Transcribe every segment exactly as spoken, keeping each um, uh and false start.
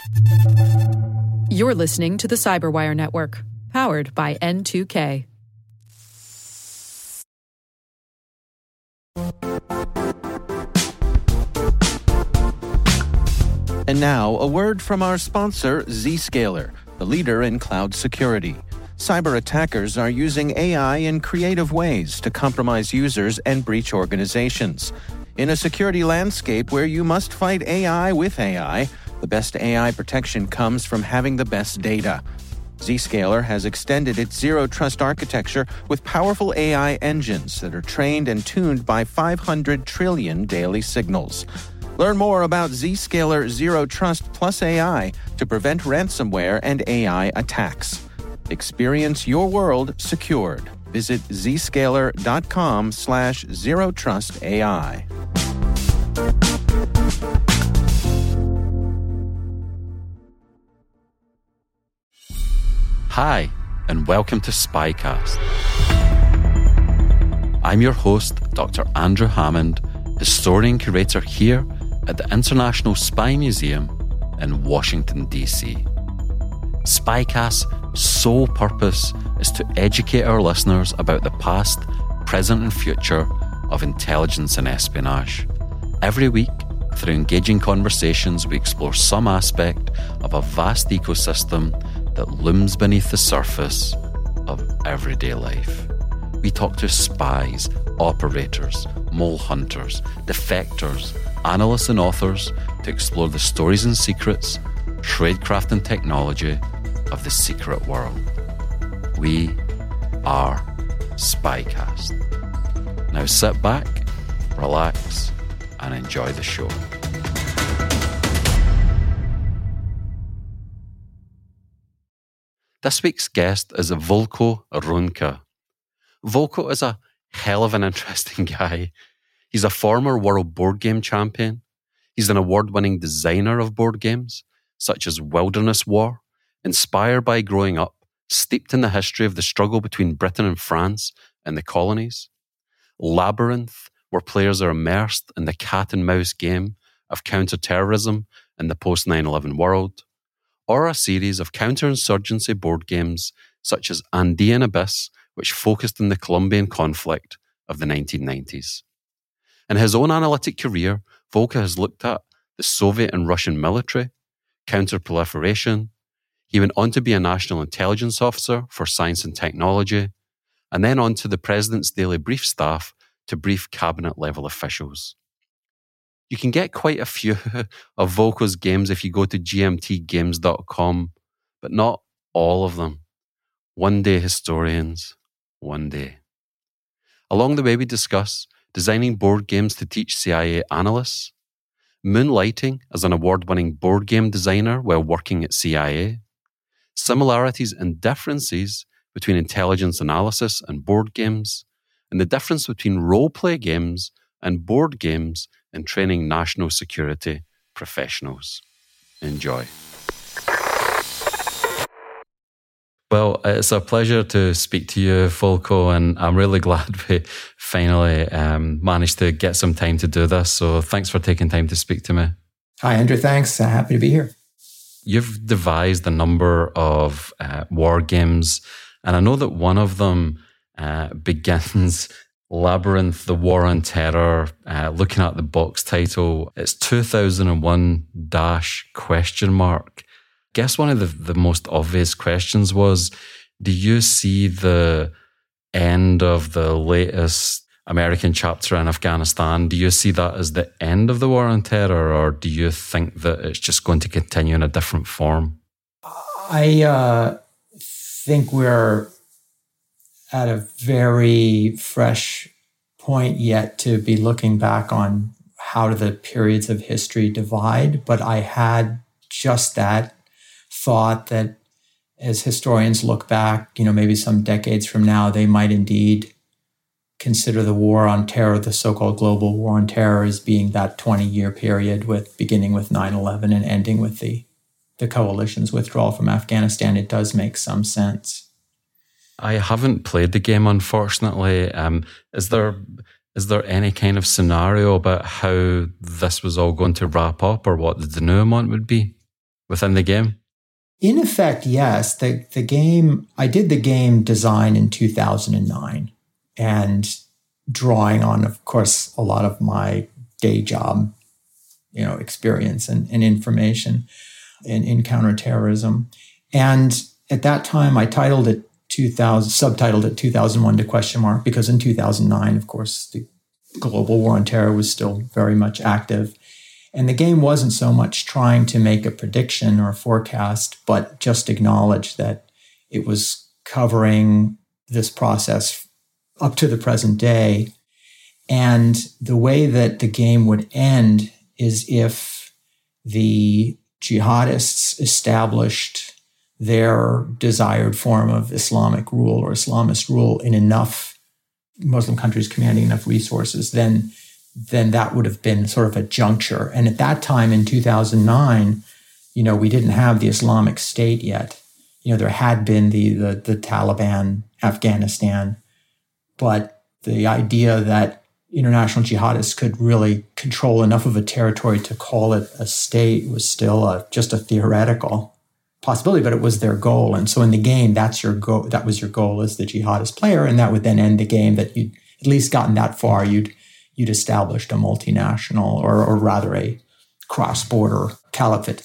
You're listening to the Cyberwire Network, powered by N two K. And now, a word from our sponsor, Zscaler, the leader in cloud security. Cyber attackers are using A I in creative ways to compromise users and breach organizations. In a security landscape where you must fight A I with A I, the best A I protection comes from having the best data. Zscaler has extended its zero-trust architecture with powerful A I engines that are trained and tuned by five hundred trillion daily signals. Learn more about Zscaler Zero Trust Plus A I to prevent ransomware and A I attacks. Experience your world secured. Visit zscaler.com slash zero trust AI. Hi, and welcome to Spycast. I'm your host, Doctor Andrew Hammond, historian curator here at the International Spy Museum in Washington, D C. Spycast's sole purpose is to educate our listeners about the past, present, and future of intelligence and espionage. Every week, through engaging conversations, we explore some aspect of a vast ecosystem that looms beneath the surface of everyday life. We talk to spies, operators, mole hunters, defectors, analysts and authors to explore the stories and secrets, tradecraft and technology of the secret world. We are Spycast. Now sit back, relax, and enjoy the show. This week's guest is Volko Ruhnke. Volko is a hell of an interesting guy. He's a former world board game champion. He's an award-winning designer of board games, such as Wilderness War, inspired by growing up, steeped in the history of the struggle between Britain and France and the colonies. Labyrinth, where players are immersed in the cat and mouse game of counter-terrorism in the post nine eleven world, or a series of counterinsurgency board games such as Andean Abyss, which focused on the Colombian conflict of the nineteen nineties. In his own analytic career, Volko has looked at the Soviet and Russian military, counter-proliferation. He went on to be a national intelligence officer for science and technology, and then on to the President's Daily Brief staff to brief cabinet-level officials. You can get quite a few of Volko's games if you go to g m t games dot com, but not all of them. One day, historians, one day. Along the way, we discuss designing board games to teach C I A analysts, moonlighting as an award-winning board game designer while working at C I A, similarities and differences between intelligence analysis and board games, and the difference between role-play games and board games in training national security professionals. Enjoy. Well, it's a pleasure to speak to you, Volko, and I'm really glad we finally um, managed to get some time to do this. So thanks for taking time to speak to me. Hi, Andrew. Thanks. Uh, happy to be here. You've devised a number of uh, war games, and I know that one of them uh, begins Labyrinth, the War on Terror. Uh, looking at the box title, it's two thousand one dash question mark. Guess one of the, the most obvious questions was, do you see the end of the latest American chapter in Afghanistan? Do you see that as the end of the War on Terror, or do you think that it's just going to continue in a different form? I uh, think we're at a very fresh point yet to be looking back on how do the periods of history divide, but I had just that thought that as historians look back, you know, maybe some decades from now, they might indeed consider the war on terror, the so-called global war on terror, as being that twenty-year period with beginning with nine eleven and ending with the, the coalition's withdrawal from Afghanistan. It does make some sense. I haven't played the game, unfortunately. Um, is there is there any kind of scenario about how this was all going to wrap up, or what the denouement would be? within the game? In effect, yes. The the game, I did the game design in two thousand nine, and drawing on, of course, a lot of my day job, you know, experience and, and information in, in counterterrorism. And at that time, I titled it two thousand, subtitled it two thousand one to question mark, because in two thousand nine, of course, the global war on terror was still very much active. And the game wasn't so much trying to make a prediction or a forecast, but just acknowledge that it was covering this process up to the present day. And the way that the game would end is if the jihadists established their desired form of Islamic rule or Islamist rule in enough Muslim countries commanding enough resources, then then that would have been sort of a juncture. And at that time in two thousand nine, you know, we didn't have the Islamic State yet. You know, there had been the, the, the Taliban, Afghanistan, but the idea that international jihadists could really control enough of a territory to call it a state was still a, just a theoretical possibility, but it was their goal. And so in the game, that's your goal. That was your goal as the jihadist player. And that would then end the game, that you'd at least gotten that far. You'd you'd established a multinational, or, or rather a cross-border caliphate.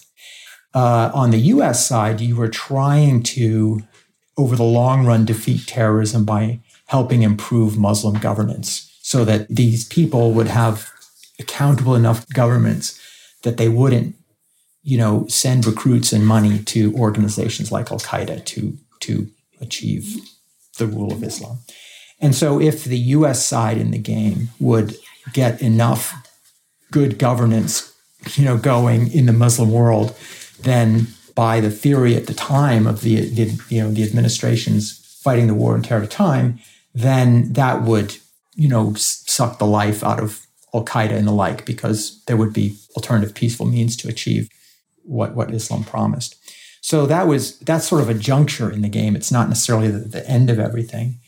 Uh, on the U S side, you were trying to, over the long run, defeat terrorism by helping improve Muslim governance so that these people would have accountable enough governments that they wouldn't, you know, send recruits and money to organizations like Al-Qaeda to, to achieve the rule of Islam. And so if the U S side in the game would get enough good governance, you know, going in the Muslim world, then by the theory at the time of the, the you know, the administrations fighting the war on terror at the time, then that would, you know, suck the life out of Al-Qaeda and the like, because there would be alternative peaceful means to achieve what, what Islam promised. So that was, that's sort of a juncture in the game. It's not necessarily the, the end of everything.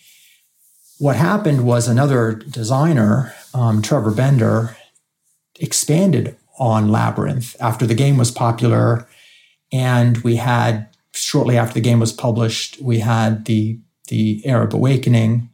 What happened was another designer, um, Trevor Bender, expanded on Labyrinth after the game was popular. And we had, shortly after the game was published, we had the, the Arab Awakening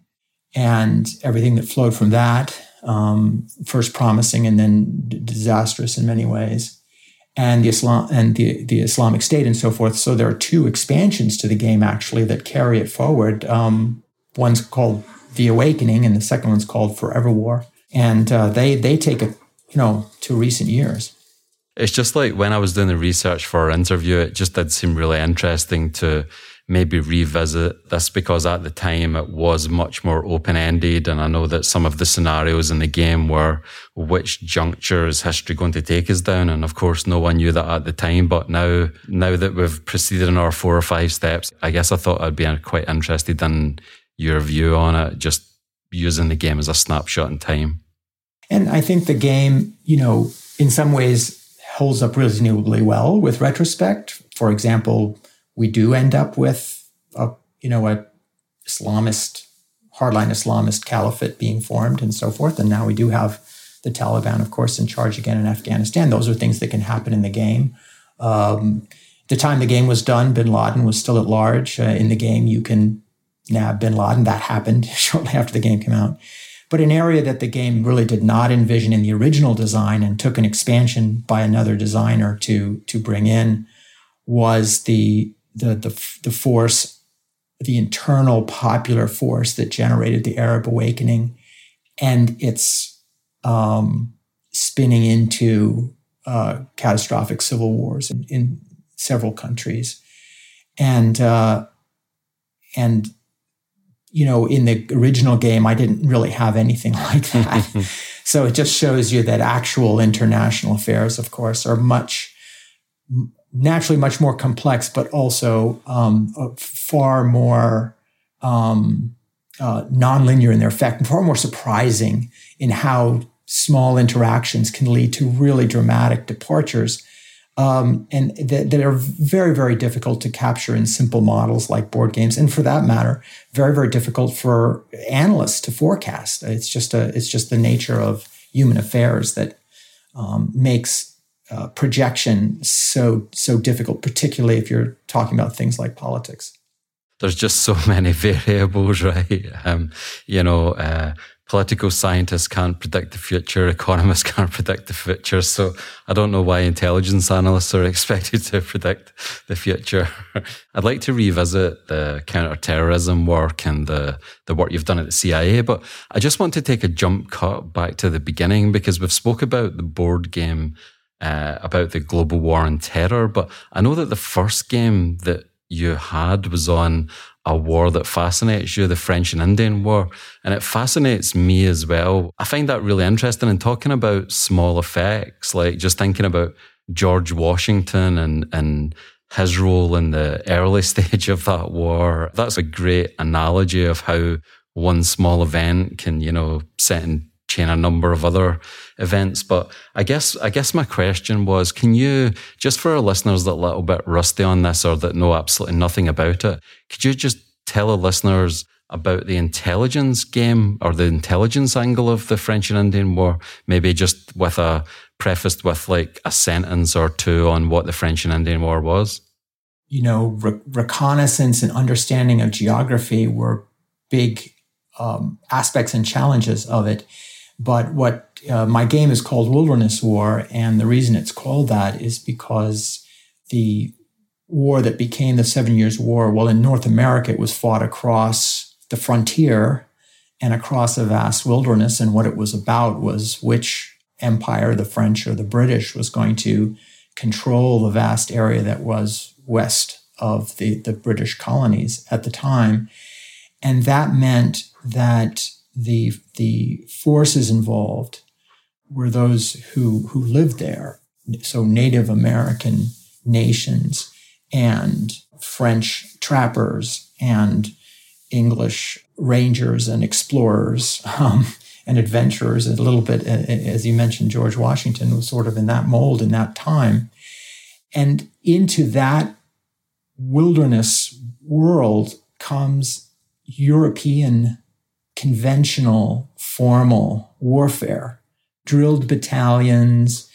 and everything that flowed from that, um, first promising and then d- disastrous in many ways, and the Islam and the, the Islamic State and so forth. So there are two expansions to the game actually that carry it forward. Um, one's called The Awakening, and the second one's called Forever War. And uh, they they take it, you know, to recent years. It's just like when I was doing the research for our interview, it just did seem really interesting to maybe revisit this, because at the time it was much more open-ended. And I know that some of the scenarios in the game were, which juncture is history going to take us down? And of course, no one knew that at the time. But now, now that we've proceeded in our four or five steps, I guess I thought I'd be quite interested in your view on it, just using the game as a snapshot in time. And I think the game, you know, in some ways holds up reasonably well with retrospect. For example, we do end up with a, you know, a Islamist, hardline Islamist caliphate being formed and so forth. And now we do have the Taliban, of course, in charge again in Afghanistan. Those are things that can happen in the game. Um, the time the game was done, bin Laden was still at large. Uh, in the game, you can nab bin Laden. That happened shortly after the game came out. But an area that the game really did not envision in the original design and took an expansion by another designer to, to bring in was the, the, the, the force, the internal popular force that generated the Arab Awakening, and its um, spinning into uh, catastrophic civil wars in, in several countries. And, uh, and, you know, in the original game, I didn't really have anything like that. So it just shows you that actual international affairs, of course, are much, naturally much more complex, but also um, far more um, uh, nonlinear in their effect, and far more surprising in how small interactions can lead to really dramatic departures. Um, and that, that are very, very difficult to capture in simple models like board games, and for that matter, very, very difficult for analysts to forecast. It's just a, it's just the nature of human affairs that um, makes uh, projection so so difficult, particularly if you're talking about things like politics. There's just so many variables, right? Um, you know, uh, political scientists can't predict the future, economists can't predict the future. So I don't know why intelligence analysts are expected to predict the future. I'd like to revisit the counterterrorism work and the, the work you've done at the C I A, but I just want to take a jump cut back to the beginning, because we've spoke about the board game, uh, about the global war on terror, but I know that the first game that you had was on a war that fascinates you, the French and Indian War. And it fascinates me as well. I find that really interesting. And talking about small effects, like just thinking about George Washington and, and his role in the early stage of that war. That's a great analogy of how one small event can, you know, set in chain a number of other events. But I guess I guess my question was, can you, just for our listeners that are a little bit rusty on this or that know absolutely nothing about it, could you just tell our listeners about the intelligence game or the intelligence angle of the French and Indian War, maybe just with a prefaced with like a sentence or two on what the French and Indian War was? You know, re- reconnaissance and understanding of geography were big um, aspects and challenges of it. But what uh, my game is called Wilderness War, and the reason it's called that is because the war that became the Seven Years' War, well, in North America, it was fought across the frontier and across a vast wilderness. And what it was about was which empire, the French or the British, was going to control the vast area that was west of the, the British colonies at the time. And that meant that the the forces involved were those who who lived there, so Native American nations and French trappers and English rangers and explorers um, and adventurers. A little bit, as you mentioned, George Washington was sort of in that mold in that time, and into that wilderness world comes European conventional, formal warfare, drilled battalions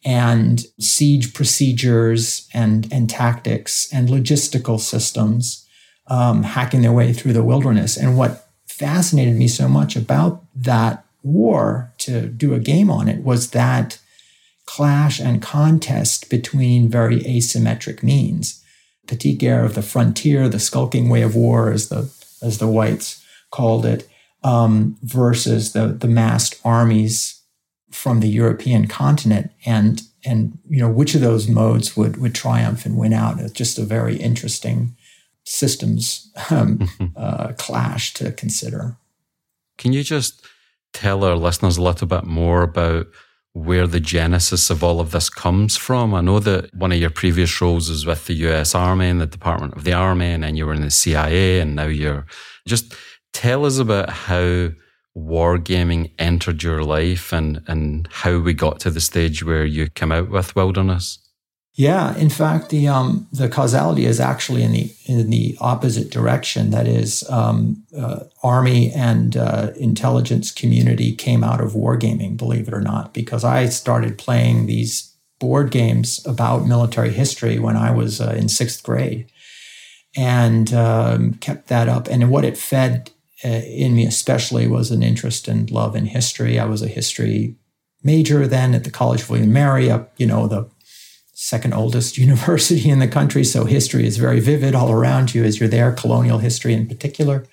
and siege procedures and, and tactics and logistical systems, um, hacking their way through the wilderness. And what fascinated me so much about that war to do a game on it was that clash and contest between very asymmetric means. Petite guerre of the frontier, the skulking way of war, as the as the whites called it, Um, versus the the massed armies from the European continent, and and you know which of those modes would would triumph and win out. It's just a very interesting systems um, uh, clash to consider. Can you just tell our listeners a little bit more about where the genesis of all of this comes from? I know that one of your previous roles was with the U S Army and the Department of the Army, and then you were in the C I A, and now you're just. Tell us about how wargaming entered your life and, and how we got to the stage where you came out with Wilderness. Yeah, in fact, the um, the causality is actually in the in the opposite direction. That is, um, uh, Army and uh, intelligence community came out of wargaming, believe it or not, because I started playing these board games about military history when I was uh, in sixth grade, and um, kept that up. And what it fed Uh, in me especially was an interest and love in history. I was a history major then at the College of William Mary, up, you know, the second oldest university in the country. So history is very vivid all around you as you're there, colonial history in particular.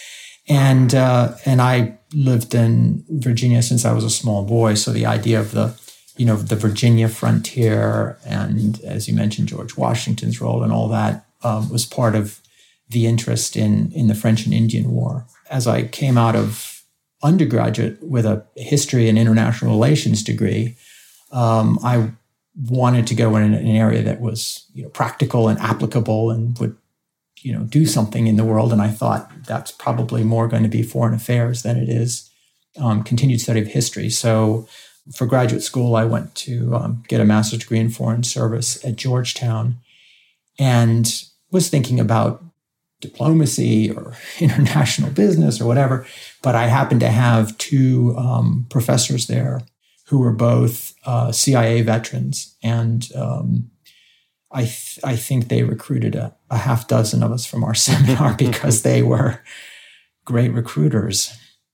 And uh, and I lived in Virginia since I was a small boy. So the idea of the, you know, the Virginia frontier and, as you mentioned, George Washington's role and all that um, was part of the interest in, in the French and Indian War. As I came out of undergraduate with a history and international relations degree, um, I wanted to go in an, an area that was, you know, practical and applicable and would, you know, do something in the world. And I thought that's probably more going to be foreign affairs than it is um, continued study of history. So for graduate school, I went to um, get a master's degree in foreign service at Georgetown and was thinking about diplomacy or international business or whatever. But I happened to have two um, professors there who were both uh, C I A veterans. And um, I, th- I think they recruited a, a half dozen of us from our seminar because they were great recruiters.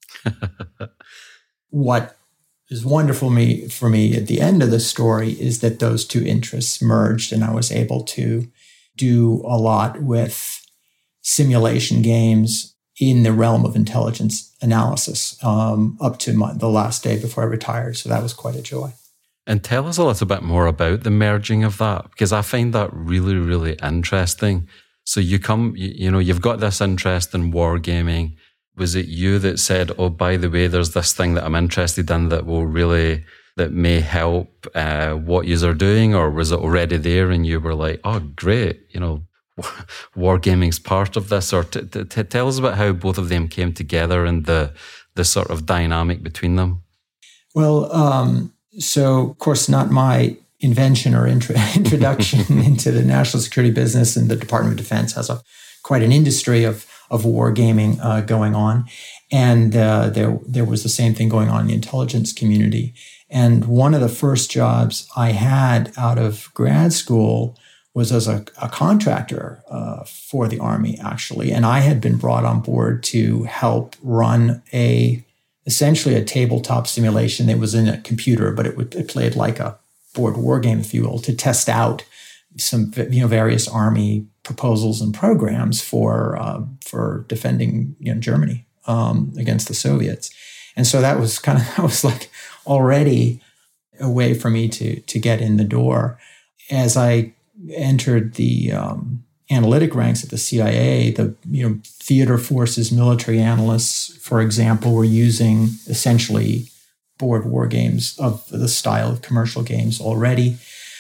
What is wonderful me, for me at the end of the story is that those two interests merged, and I was able to do a lot with simulation games in the realm of intelligence analysis um, up to my, the last day before I retired. So that was quite a joy. And tell us a little bit more about the merging of that, because I find that really, really interesting. So you come, you, you know, you've got this interest in wargaming. Was it you that said, oh, by the way, there's this thing that I'm interested in that will really, that may help uh, what you are doing? Or was it already there and you were like, oh, great, you know, wargaming's part of this? Or t- t- t- tell us about how both of them came together and the the sort of dynamic between them. Well, um, so of course, not my invention or intro- introduction into the national security business, and the Department of Defense has a quite an industry of of wargaming uh, going on, and uh, there there was the same thing going on in the intelligence community. And one of the first jobs I had out of grad school was as a, a contractor uh, for the Army, actually. And I had been brought on board to help run a, essentially a tabletop simulation that was in a computer, but it, would, it played like a board war game, if you will, to test out some, you know, various Army proposals and programs for, uh, for defending, you know, Germany um, against the Soviets. And so that was kind of, that was like already a way for me to, to get in the door. As I entered the um, analytic ranks at the C I A, the you know theater forces military analysts, for example, were using essentially board war games of the style of commercial games already,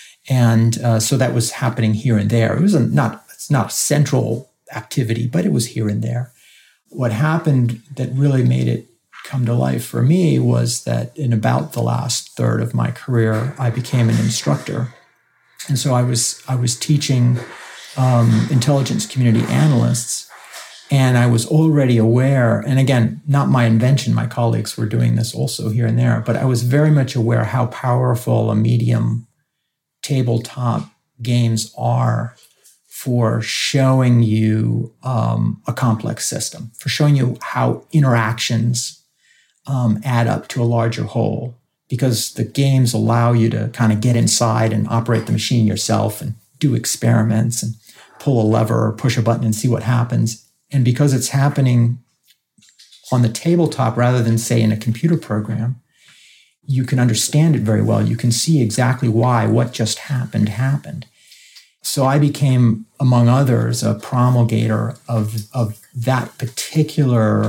and uh, so that was happening here and there. It was a, not it's not a central activity, but it was here and there. What happened that really made it come to life for me was that in about the last third of my career, I became an instructor. And so I was I was teaching um, intelligence community analysts, and I was already aware, and again, not my invention, my colleagues were doing this also here and there, but I was very much aware how powerful a medium tabletop games are for showing you um, a complex system, for showing you how interactions um, add up to a larger whole. Because the games allow you to kind of get inside and operate the machine yourself and do experiments and pull a lever or push a button and see what happens. And because it's happening on the tabletop rather than, say, in a computer program, you can understand it very well. You can see exactly why what just happened happened. So I became, among others, a promulgator of, of that particular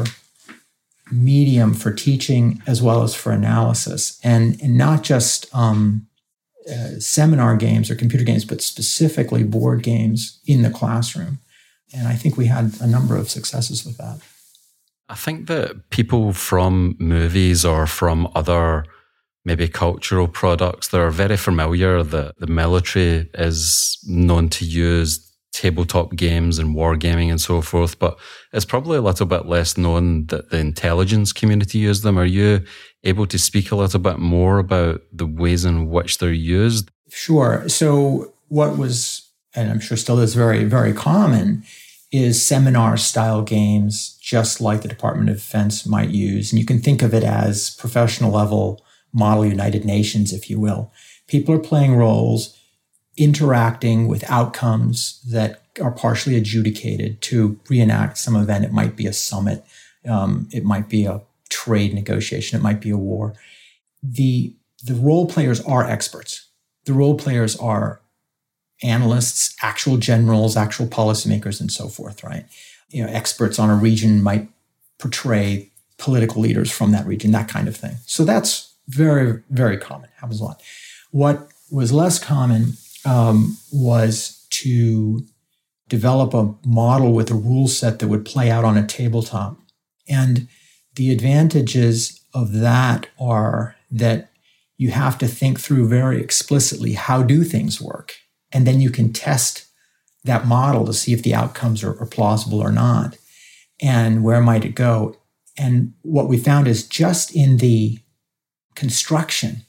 medium for teaching as well as for analysis, and, and not just um, uh, seminar games or computer games, but specifically board games in the classroom. And I think we had a number of successes with that. I think that people from movies or from other maybe cultural products, they're very familiar that the military is known to use tabletop games and wargaming and so forth, but it's probably a little bit less known that the intelligence community use them. Are you able to speak a little bit more about the ways in which they're used? Sure. So what was, and I'm sure still is very, very common, is seminar-style games, just like the Department of Defense might use. And you can think of it as professional level model United Nations, if you will. People are playing roles, interacting with outcomes that are partially adjudicated to reenact some event. It might be a summit. Um, it might be a trade negotiation. It might be a war. The, the role players are experts. The role players are analysts, actual generals, actual policymakers, and so forth, right? You know, experts on a region might portray political leaders from that region, that kind of thing. So that's very, very common. Happens a lot. What was less common Um, was to develop a model with a rule set that would play out on a tabletop. And the advantages of that are that you have to think through very explicitly, how do things work? And then you can test that model to see if the outcomes are, are plausible or not, and where might it go. And what we found is just in the construction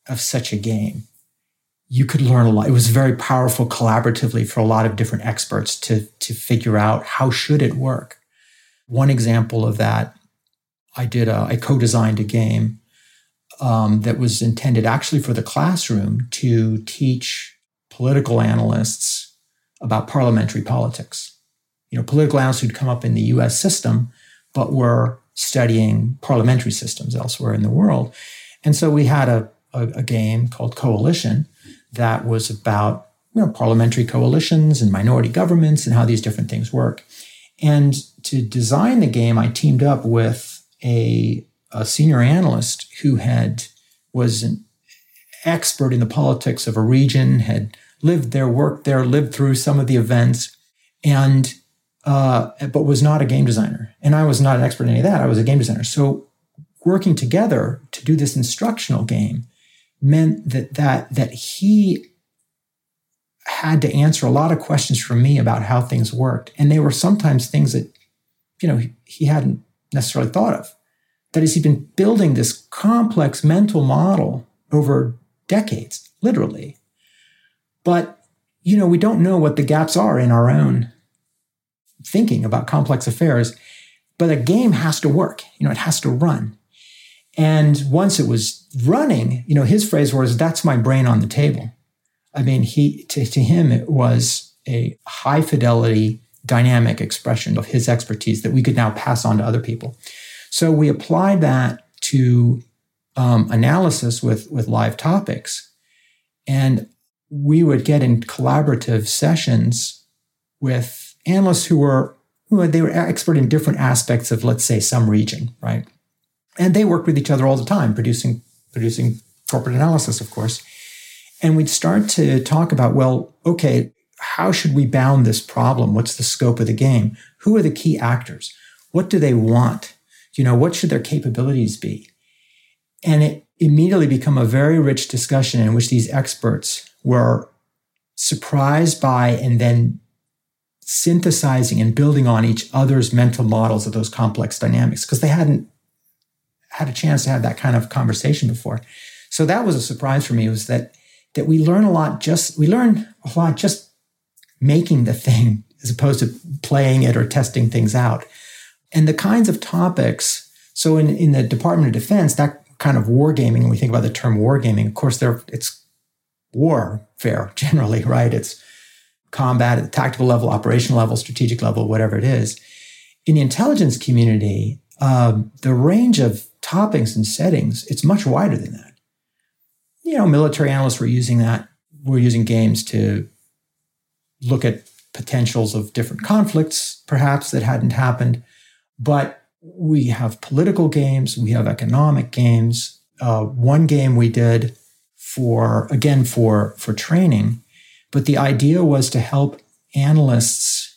of such a game, you could learn a lot. It was very powerful collaboratively for a lot of different experts to, to figure out how should it work. One example of that, I did a, I co-designed a game um, that was intended actually for the classroom to teach political analysts about parliamentary politics. You know, political analysts who'd come up in the U S system, but were studying parliamentary systems elsewhere in the world. And so we had a, a, a game called Coalition that was about, you know, parliamentary coalitions and minority governments and how these different things work. And to design the game, I teamed up with a, a senior analyst who had was an expert in the politics of a region, had lived there, worked there, lived through some of the events, and uh, but was not a game designer. And I was not an expert in any of that. I was a game designer. So working together to do this instructional game meant that that that he had to answer a lot of questions from me about how things worked. And they were sometimes things that, you know, he hadn't necessarily thought of. That is, he'd been building this complex mental model over decades, literally. But, you know, we don't know what the gaps are in our own thinking about complex affairs. But a game has to work. You know, it has to run. And once it was running, you know, his phrase was, "That's my brain on the table." I mean, he to, to him, it was a high fidelity, dynamic expression of his expertise that we could now pass on to other people. So we applied that to um, analysis with, with live topics. And we would get in collaborative sessions with analysts who were, who they were expert in different aspects of, let's say, some region, right? And they worked with each other all the time, producing, producing corporate analysis, of course. And we'd start to talk about, well, okay, how should we bound this problem? What's the scope of the game? Who are the key actors? What do they want? You know, what should their capabilities be? And it immediately became a very rich discussion in which these experts were surprised by and then synthesizing and building on each other's mental models of those complex dynamics, because they hadn't had a chance to have that kind of conversation before. So that was a surprise for me, was that that we learn a lot just, we learn a lot just making the thing as opposed to playing it or testing things out. And the kinds of topics, so in, in the Department of Defense, that kind of wargaming, when we think about the term wargaming, of course, there it's warfare generally, right? It's combat at the tactical level, operational level, strategic level, whatever it is. In the intelligence community, um, the range of topics and settings, it's much wider than that. You know, military analysts were using that. We're using games to look at potentials of different conflicts, perhaps, that hadn't happened. But we have political games, we have economic games. Uh, one game we did for, again, for, for training, but the idea was to help analysts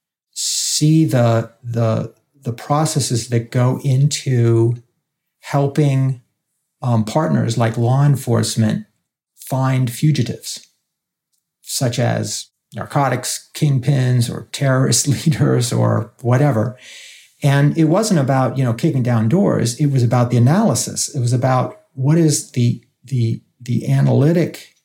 see the, the, the processes that go into helping um, partners like law enforcement find fugitives, such as narcotics kingpins or terrorist leaders or whatever. And it wasn't about, you know, kicking down doors. It was about the analysis. It was about what is the, the, the analytic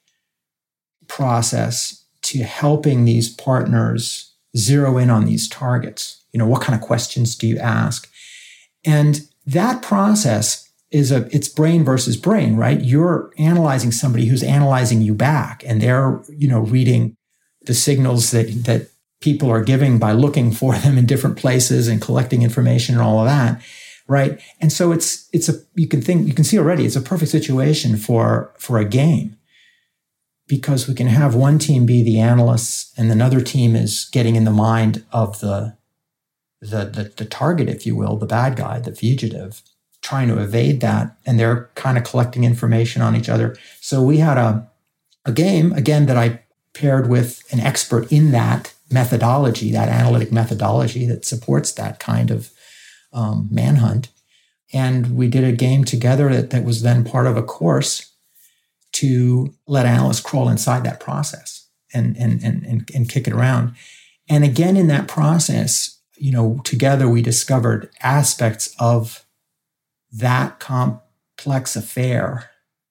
process to helping these partners zero in on these targets. You know, what kind of questions do you ask? And that process is a, it's brain versus brain, right? You're analyzing somebody who's analyzing you back, and they're, you know, reading the signals that, that people are giving by looking for them in different places and collecting information and all of that, right? And so it's, it's a, you can think, you can see already, it's a perfect situation for, for a game, because we can have one team be the analysts and another team is getting in the mind of the, the, the, the target, if you will, the bad guy, the fugitive, trying to evade that. And they're kind of collecting information on each other. So we had a, a game, again, that I paired with an expert in that methodology, that analytic methodology that supports that kind of um, manhunt. And we did a game together that, that was then part of a course to let analysts crawl inside that process and, and, and, and, and kick it around. And again, in that process, you know, together we discovered aspects of that complex affair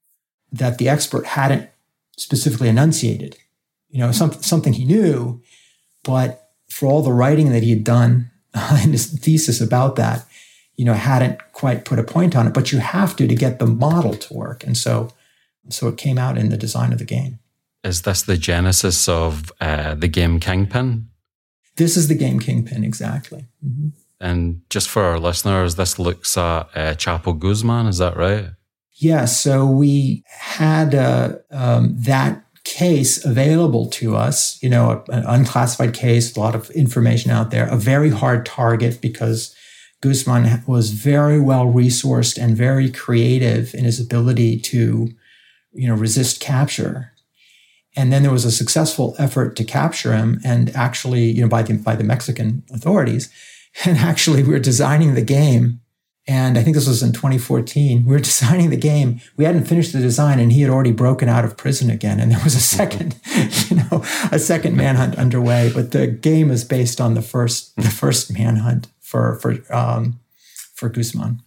that the expert hadn't specifically enunciated. You know, some, something he knew, but for all the writing that he had done in his thesis about that, you know, hadn't quite put a point on it. But you have to to get the model to work. And so, so it came out in the design of the game. Is this the genesis of uh, the game Kingpin? This is the game Kingpin, exactly. Mm-hmm. And just for our listeners, this looks at uh, Chapo Guzman, is that right? Yeah, so we had uh, um, that case available to us, you know, an unclassified case, a lot of information out there, a very hard target because Guzman was very well resourced and very creative in his ability to, you know, resist capture. And then there was a successful effort to capture him, and actually, you know, by the by the Mexican authorities. And actually, we were designing the game, and I think this was in twenty fourteen. We were designing the game. We hadn't finished the design, and he had already broken out of prison again. And there was a second, you know, a second manhunt underway. But the game is based on the first, the first manhunt for for um, for Guzman.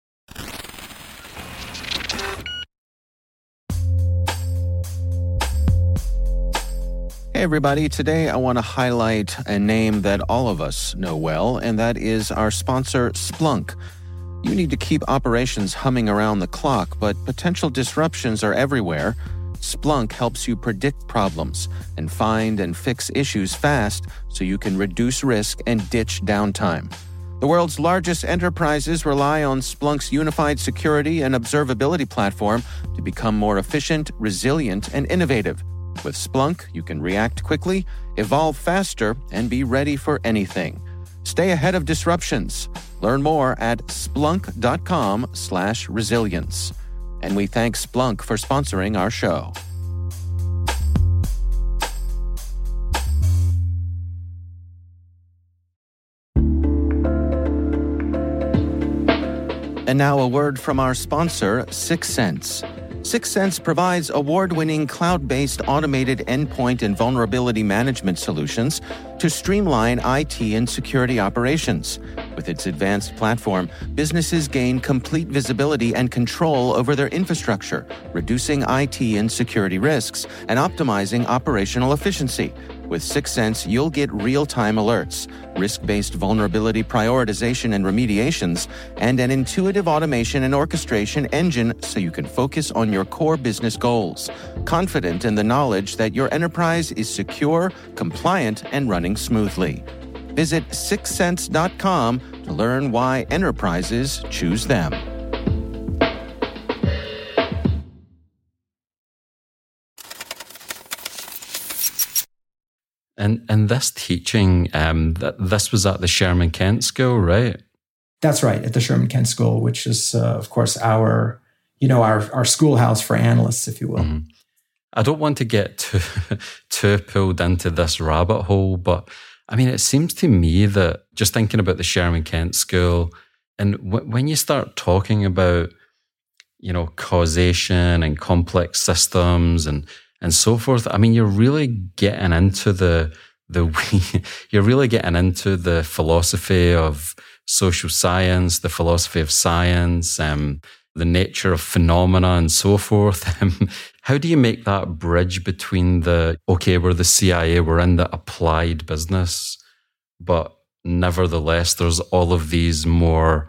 Hey everybody, today I want to highlight a name that all of us know well, and that is our sponsor, Splunk. You need to keep operations humming around the clock, but potential disruptions are everywhere. Splunk helps you predict problems and find and fix issues fast so you can reduce risk and ditch downtime. The world's largest enterprises rely on Splunk's unified security and observability platform to become more efficient, resilient, and innovative. With Splunk, you can react quickly, evolve faster, and be ready for anything. Stay ahead of disruptions. Learn more at splunk.com slash resilience. And we thank Splunk for sponsoring our show. And now a word from our sponsor, Syxsense. Syxsense provides award-winning cloud-based automated endpoint and vulnerability management solutions to streamline I T and security operations. With its advanced platform, businesses gain complete visibility and control over their infrastructure, reducing I T and security risks and optimizing operational efficiency. With Syxsense, you'll get real-time alerts, risk-based vulnerability prioritization and remediations, and an intuitive automation and orchestration engine so you can focus on your core business goals, confident in the knowledge that your enterprise is secure, compliant, and running smoothly. Visit syxsense dot com to learn why enterprises choose them. And and this teaching, um, th- this was at the Sherman Kent School, right? That's right, at the Sherman Kent School, which is, uh, of course, our, you know, our our schoolhouse for analysts, if you will. Mm-hmm. I don't want to get too too pulled into this rabbit hole, but I mean, it seems to me that just thinking about the Sherman Kent School, and w- when you start talking about, you know, causation and complex systems and and so forth, I mean, you're really getting into the the you're really getting into the philosophy of social science, the philosophy of science, um, the nature of phenomena, and so forth. How do you make that bridge between the, okay, we're the C I A, we're in the applied business, but nevertheless, there's all of these more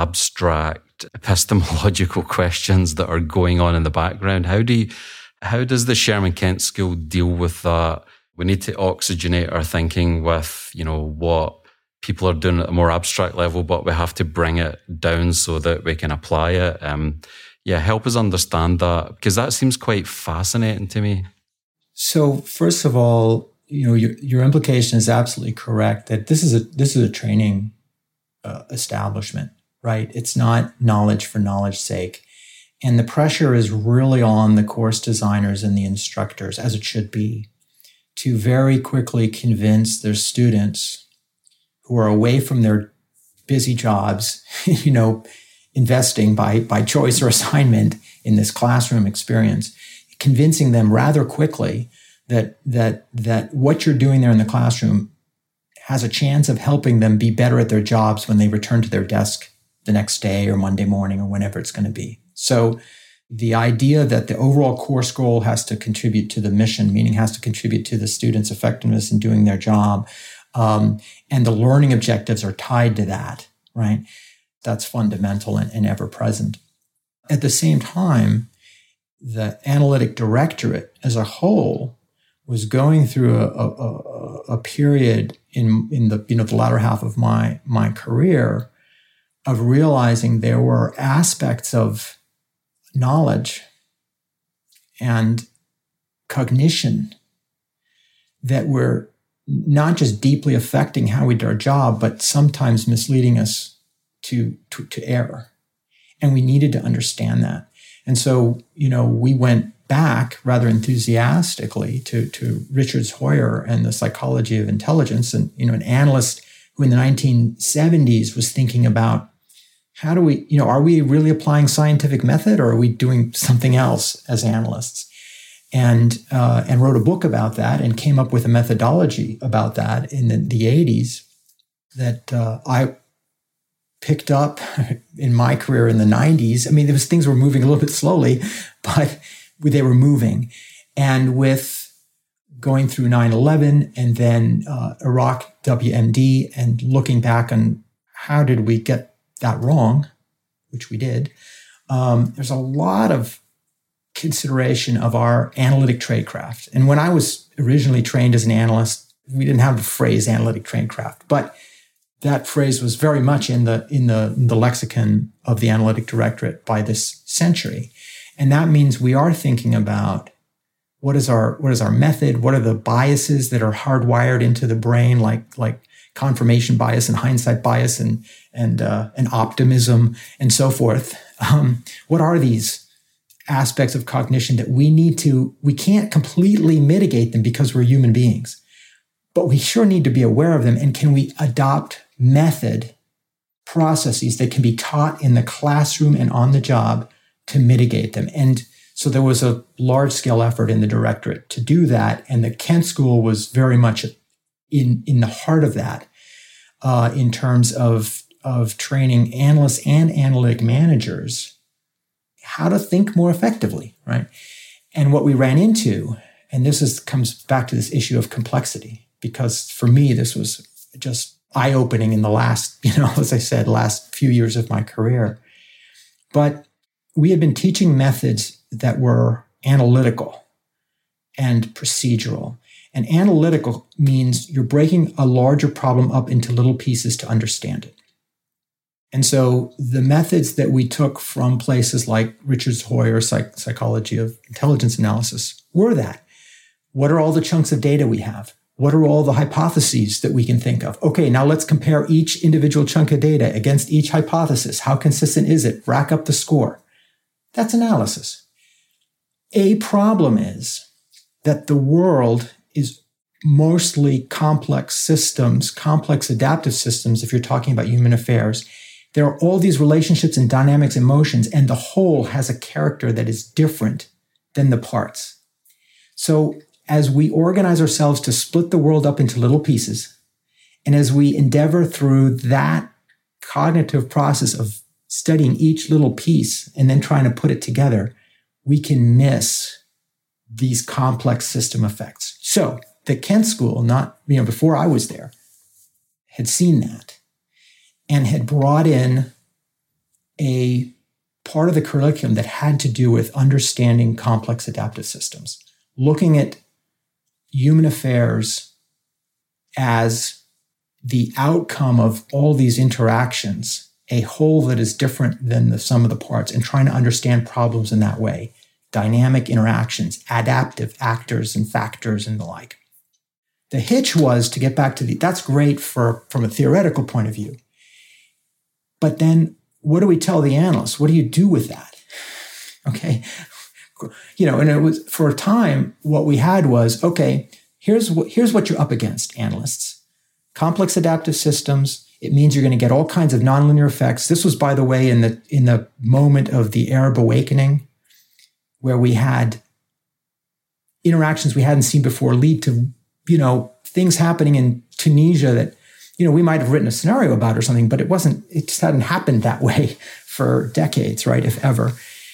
abstract epistemological questions that are going on in the background. How do you, how does the Sherman Kent School deal with that? We need to oxygenate our thinking with, you know, what people are doing at a more abstract level, but we have to bring it down so that we can apply it. Um, yeah, help us understand that, because that seems quite fascinating to me. So, first of all, you know, your your implication is absolutely correct that this is a this is a training uh, establishment, right? It's not knowledge for knowledge's sake, and the pressure is really on the course designers and the instructors, as it should be, to very quickly convince their students who are away from their busy jobs, you know, investing by, by choice or assignment in this classroom experience, convincing them rather quickly that, that, that what you're doing there in the classroom has a chance of helping them be better at their jobs when they return to their desk the next day or Monday morning or whenever it's going to be. So the idea that the overall course goal has to contribute to the mission, meaning has to contribute to the students' effectiveness in doing their job. Um, and the learning objectives are tied to that, right? That's fundamental and, and ever present. At the same time, the analytic directorate as a whole was going through a, a, a period in, in the, you know, the latter half of my, my career of realizing there were aspects of knowledge and cognition that were not just deeply affecting how we did our job, but sometimes misleading us to, to, to error. And we needed to understand that. And so, you know, we went back rather enthusiastically to, to Richard Hoyer and the psychology of intelligence, and, you know, an analyst who in the nineteen seventies was thinking about how do we, you know, are we really applying scientific method, or are we doing something else as analysts? And uh, and wrote a book about that and came up with a methodology about that in the, the eighties that uh, I picked up in my career in the nineties. I mean, there was things were moving a little bit slowly, but they were moving. And with going through nine eleven and then uh, Iraq W M D and looking back on how did we get that wrong, which we did, um, there's a lot of consideration of our analytic tradecraft. And when I was originally trained as an analyst, we didn't have the phrase analytic tradecraft, but that phrase was very much in the in the, in the lexicon of the analytic directorate by this century. And that means we are thinking about what is our what is our method, what are the biases that are hardwired into the brain, like like confirmation bias and hindsight bias and and uh, and optimism and so forth. Um, what are these aspects of cognition that we need to, we can't completely mitigate them because we're human beings, but we sure need to be aware of them. And can we adopt method processes that can be taught in the classroom and on the job to mitigate them? And so there was a large scale effort in the directorate to do that. And the Kent School was very much in, in the heart of that uh, in terms of, of training analysts and analytic managers how to think more effectively, right? And what we ran into, and this is comes back to this issue of complexity, because for me, this was just eye-opening in the last, you know, as I said, last few years of my career. But we had been teaching methods that were analytical and procedural. And analytical means you're breaking a larger problem up into little pieces to understand it. And so the methods that we took from places like Richard Hoyer, psych- psychology of intelligence analysis, were that. What are all the chunks of data we have? What are all the hypotheses that we can think of? Okay, now let's compare each individual chunk of data against each hypothesis. How consistent is it? Rack up the score. That's analysis. A problem is that the world is mostly complex systems, complex adaptive systems, if you're talking about human affairs. There are all these relationships and dynamics and motions, and the whole has a character that is different than the parts. So as we organize ourselves to split the world up into little pieces, and as we endeavor through that cognitive process of studying each little piece and then trying to put it together, we can miss these complex system effects. So the Kent School, not, you know, before I was there, had seen that and had brought in a part of the curriculum that had to do with understanding complex adaptive systems, looking at human affairs as the outcome of all these interactions, a whole that is different than the sum of the parts, and trying to understand problems in that way, dynamic interactions, adaptive actors and factors and the like. The hitch was to get back to the, that's great for, from a theoretical point of view. But then what do we tell the analysts? What do you do with that? Okay. You know, and it was for a time, what we had was, okay, here's what, here's what you're up against, analysts. Complex adaptive systems. It means you're going to get all kinds of nonlinear effects. This was, by the way, in the, in the moment of the Arab awakening, where we had interactions we hadn't seen before lead to, you know, things happening in Tunisia that, you know, we might have written a scenario about or something, but it wasn't, it just hadn't happened that way for decades, right? If ever.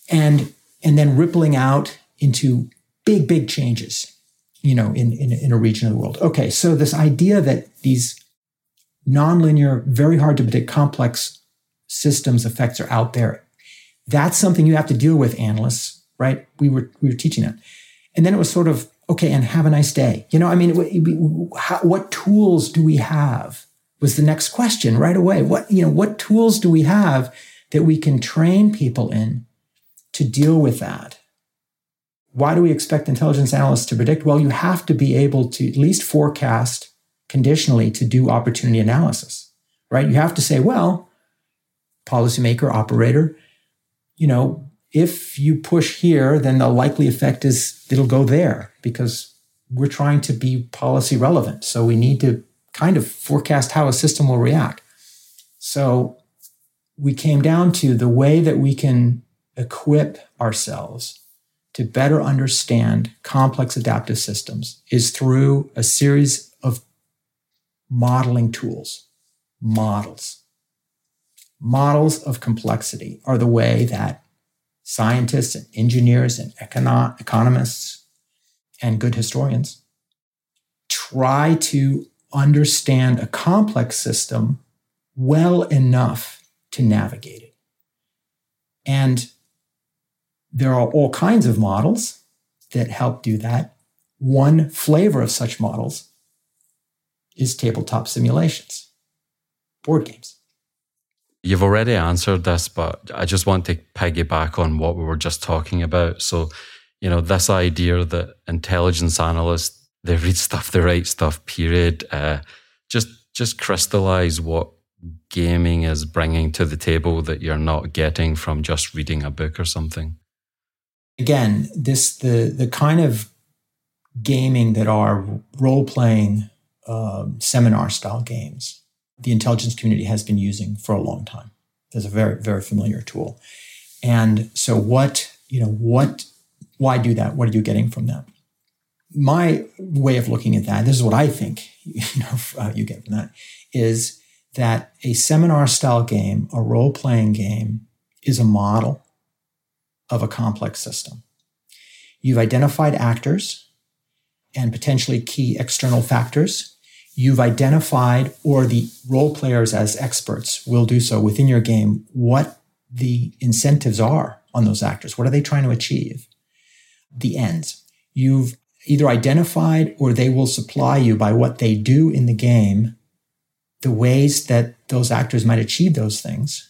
and and then rippling out into big, big changes, you know, in, in, in a region of the world. Okay, so this idea that these nonlinear, very hard to predict, complex systems effects are out there, that's something you have to deal with, analysts, right? We were we were teaching that. And then it was sort of, okay, and have a nice day. You know, I mean, what tools do we have was the next question right away. What, you know, what tools do we have that we can train people in to deal with that? Why do we expect intelligence analysts to predict? Well, you have to be able to at least forecast conditionally to do opportunity analysis, right? You have to say, well, policymaker, operator, you know, if you push here, then the likely effect is it'll go there because we're trying to be policy relevant. So we need to kind of forecast how a system will react. So we came down to the way that we can equip ourselves to better understand complex adaptive systems is through a series of modeling tools. Models. Models of complexity are the way that scientists and engineers and econo- economists and good historians try to understand a complex system well enough to navigate it. And there are all kinds of models that help do that. One flavor of such models is tabletop simulations, board games. You've already answered this, but I just want to piggyback on what we were just talking about. So, you know, this idea that intelligence analysts, they read stuff, they write stuff, period. Uh, just, just crystallize what gaming is bringing to the table that you're not getting from just reading a book or something. Again, this the the kind of gaming that are role-playing um, seminar-style games, the intelligence community has been using for a long time. There's a very, very familiar tool. And so what, you know, what, why do that? What are you getting from that? My way of looking at that, this is what I think, you know, uh, you get from that, is that a seminar-style game, a role-playing game, is a model of a complex system. You've identified actors and potentially key external factors. You've identified, or the role players as experts will do so within your game, what the incentives are on those actors. What are they trying to achieve? The ends. You've either identified or they will supply you by what they do in the game, the ways that those actors might achieve those things.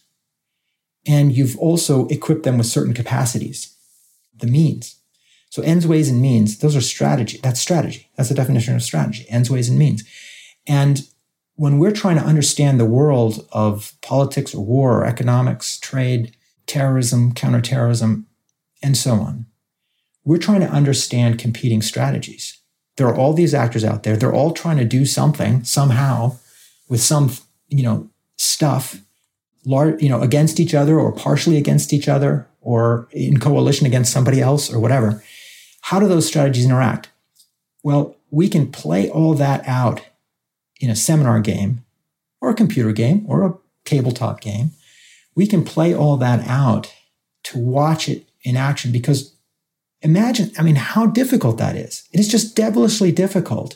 And you've also equipped them with certain capacities, the means. So ends, ways, and means, those are strategy. That's strategy. That's the definition of strategy, ends, ways, and means. And when we're trying to understand the world of politics or war or economics, trade, terrorism, counterterrorism, and so on, we're trying to understand competing strategies. There are all these actors out there. They're all trying to do something somehow with some, you know, stuff, you know, against each other or partially against each other or in coalition against somebody else or whatever. How do those strategies interact? Well, we can play all that out in a seminar game or a computer game or a tabletop game. We can play all that out to watch it in action because imagine, I mean, how difficult that is. It is just devilishly difficult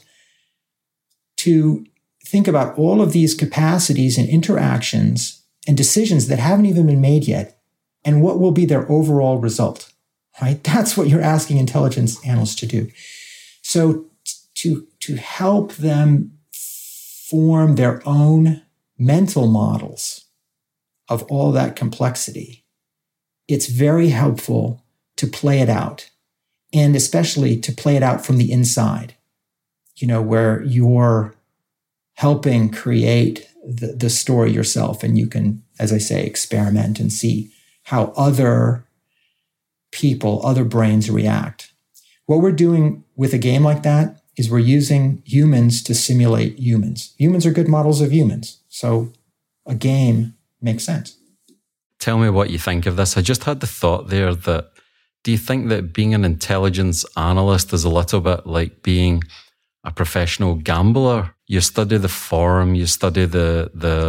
to think about all of these capacities and interactions and decisions that haven't even been made yet, and what will be their overall result, right? That's what you're asking intelligence analysts to do. So to, to help them form their own mental models of all that complexity, it's very helpful to play it out, and especially to play it out from the inside, you know, where you're helping create the, the story yourself. And you can, as I say, experiment and see how other people, other brains react. What we're doing with a game like that is we're using humans to simulate humans. Humans are good models of humans. So a game makes sense. Tell me what you think of this. I just had the thought there that, do you think that being an intelligence analyst is a little bit like being a professional gambler? You study the form, you study the the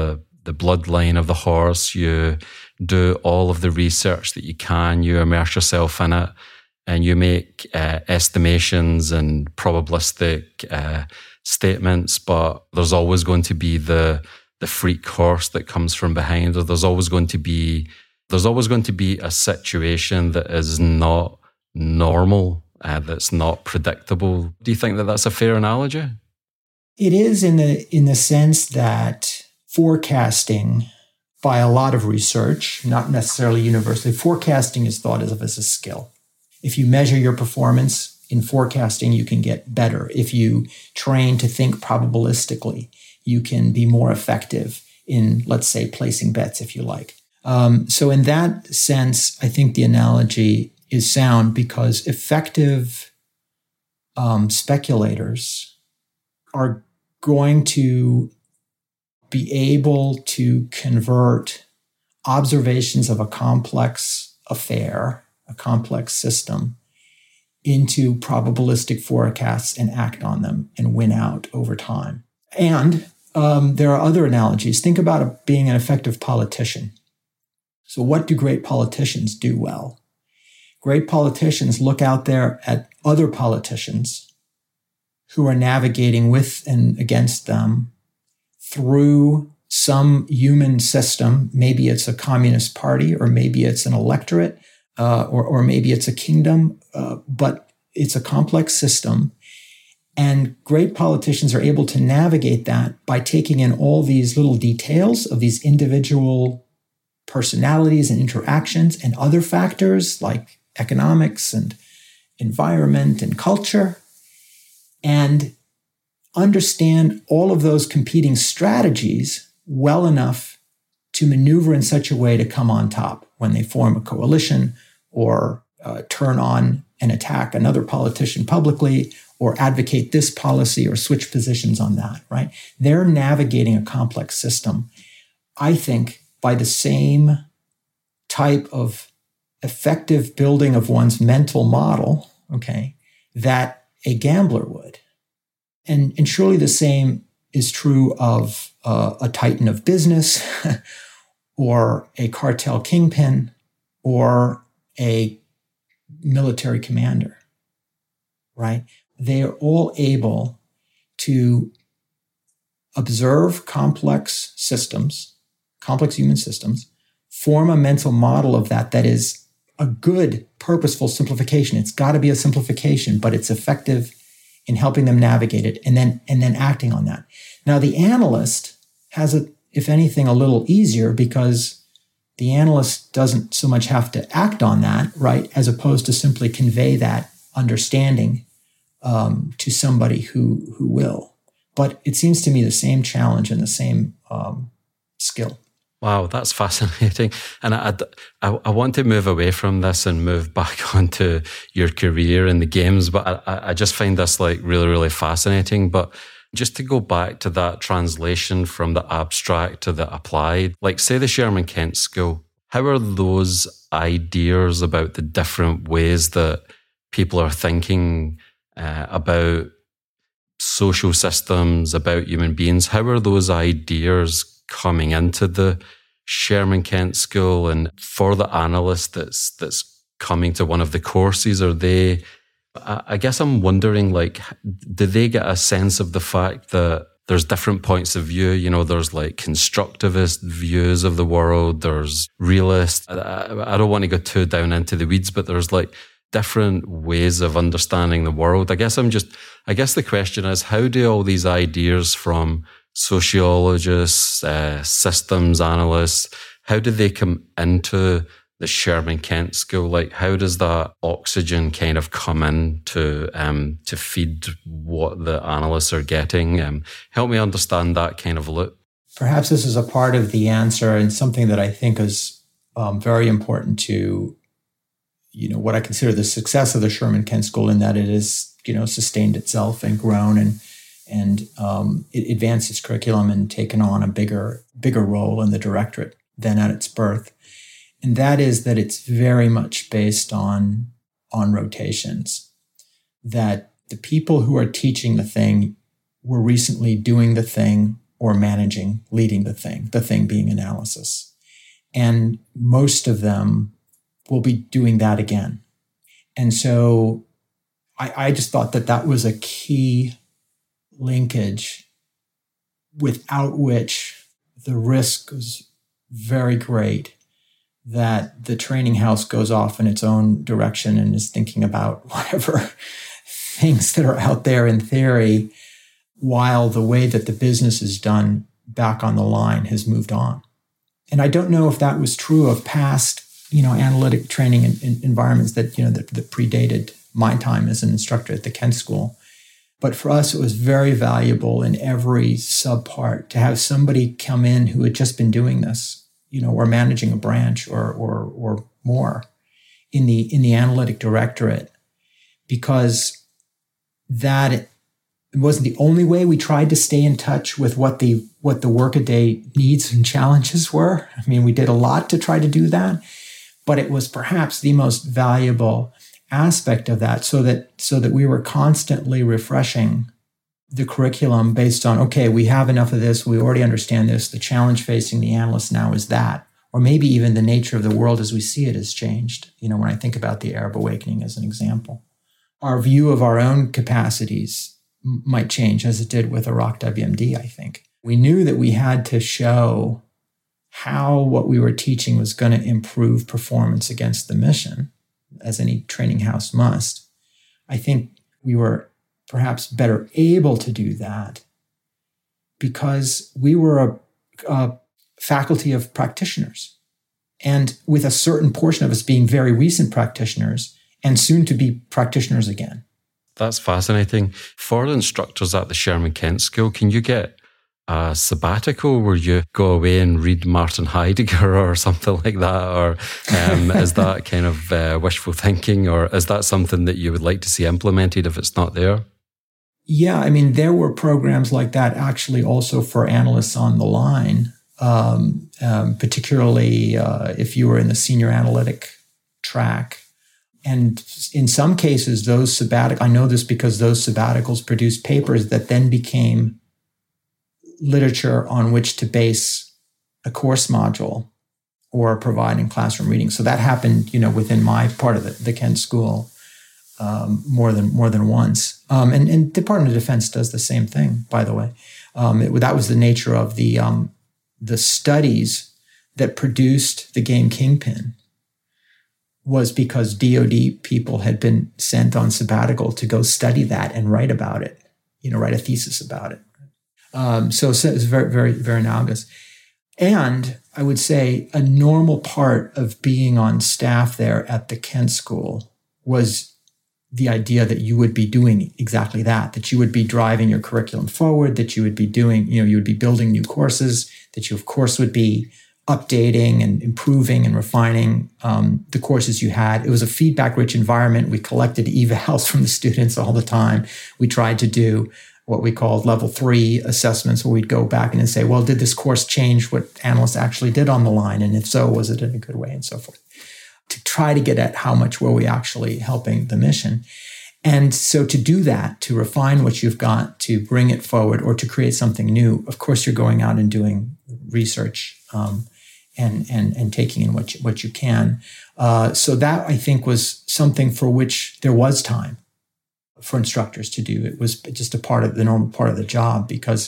the bloodline of the horse. You do all of the research that you can. You immerse yourself in it, and you make uh, estimations and probabilistic uh, statements. But there's always going to be the the freak horse that comes from behind, or there's always going to be there's always going to be a situation that is not normal, uh, that's not predictable. Do you think that that's a fair analogy? It is in the in the sense that forecasting, by a lot of research, not necessarily universally, forecasting is thought of as a skill. If you measure your performance in forecasting, you can get better. If you train to think probabilistically, you can be more effective in, let's say, placing bets, if you like. Um, so in that sense, I think the analogy is sound, because effective um, speculators are going to be able to convert observations of a complex affair, a complex system, into probabilistic forecasts and act on them and win out over time. And um, there are other analogies. Think about it being an effective politician. So what do great politicians do well? Great politicians look out there at other politicians who are navigating with and against them through some human system. Maybe it's a communist party, or maybe it's an electorate, uh, or, or maybe it's a kingdom, uh, but it's a complex system. And great politicians are able to navigate that by taking in all these little details of these individual personalities and interactions and other factors like economics and environment and culture, and understand all of those competing strategies well enough to maneuver in such a way to come on top when they form a coalition, or uh, turn on and attack another politician publicly, or advocate this policy or switch positions on that, right? They're navigating a complex system, I think, by the same type of effective building of one's mental model, okay, that a gambler would. And, and surely the same is true of uh, a titan of business or a cartel kingpin or a military commander, right? They are all able to observe complex systems, complex human systems, form a mental model of that that is a good, purposeful simplification. It's got to be a simplification, but it's effective in helping them navigate it, and then and then acting on that. Now, the analyst has it, if anything, a little easier, because the analyst doesn't so much have to act on that, right, as opposed to simply convey that understanding um, to somebody who who will. But it seems to me the same challenge and the same um, skill. Wow, that's fascinating. And I, I, I want to move away from this and move back onto your career in the games, but I, I just find this like really, really fascinating. But just to go back to that translation from the abstract to the applied, like say the Sherman Kent School, how are those ideas about the different ways that people are thinking uh, about social systems, about human beings, how are those ideas coming into the Sherman Kent School? And for the analyst that's that's coming to one of the courses, are they, I guess I'm wondering, like, do they get a sense of the fact that there's different points of view? You know, there's like constructivist views of the world, there's realist. I, I don't want to go too down into the weeds, but there's like different ways of understanding the world. I guess I'm just, I guess the question is, how do all these ideas from sociologists, uh, systems analysts, how do they come into the Sherman Kent School? Like, how does that oxygen kind of come in to um, to feed what the analysts are getting? Um, help me understand that kind of loop. Perhaps this is a part of the answer, and something that I think is um, very important to, you know, what I consider the success of the Sherman Kent School, in that it has, you know, sustained itself and grown and and um, it advanced its curriculum and taken on a bigger, bigger role in the directorate than at its birth. And that is that it's very much based on, on rotations, that the people who are teaching the thing were recently doing the thing or managing, leading the thing, the thing being analysis. And most of them will be doing that again. And so I, I just thought that that was a key linkage without which the risk was very great that the training house goes off in its own direction and is thinking about whatever things that are out there in theory, while the way that the business is done back on the line has moved on. And I don't know if that was true of past, you know, analytic training in, in environments that, you know, that, that predated my time as an instructor at the Kent School. But for us, it was very valuable in every subpart to have somebody come in who had just been doing this, you know, or managing a branch or or or more in the in the analytic directorate, because that it wasn't the only way we tried to stay in touch with what the what the workaday needs and challenges were. I mean, we did a lot to try to do that, but it was perhaps the most valuable aspect of that, so that so that we were constantly refreshing the curriculum based on, okay, we have enough of this, we already understand this, the challenge facing the analyst now is that, or maybe even the nature of the world as we see it has changed. You know, when I think about the Arab Awakening as an example, our view of our own capacities m- might change, as it did with Iraq W M D, I think. We knew that we had to show how what we were teaching was going to improve performance against the mission, as any training house must. I think we were perhaps better able to do that because we were a, a faculty of practitioners, and with a certain portion of us being very recent practitioners and soon to be practitioners again. That's fascinating. For instructors at the Sherman Kent School, can you get a sabbatical where you go away and read Martin Heidegger or something like that? Or um, is that kind of uh, wishful thinking, or is that something that you would like to see implemented if it's not there? Yeah, I mean, there were programs like that actually also for analysts on the line, um, um, particularly uh, if you were in the senior analytic track. And in some cases, those sabbatic, I know this because those sabbaticals produced papers that then became literature on which to base a course module or provide in classroom reading. So that happened, you know, within my part of the, the Kent School um, more than more than once. Um, and, and Department of Defense does the same thing, by the way. Um, it, that was the nature of the um, the studies that produced the game Kingpin, was because D O D people had been sent on sabbatical to go study that and write about it, you know, write a thesis about it. Um, so, so it's very, very, very analogous. And I would say a normal part of being on staff there at the Kent School was the idea that you would be doing exactly that, that you would be driving your curriculum forward, that you would be doing, you know, you would be building new courses, that you, of course, would be updating and improving and refining um, the courses you had. It was a feedback-rich environment. We collected evals from the students all the time. We tried to do what we called level three assessments, where we'd go back and say, well, did this course change what analysts actually did on the line? And if so, was it in a good way, and so forth, to try to get at how much were we actually helping the mission. And so to do that, to refine what you've got, to bring it forward, or to create something new, of course, you're going out and doing research um, and, and, and taking in what you, what you can. Uh, so that, I think, was something for which there was time for instructors to do. It was just a part of the normal part of the job, because,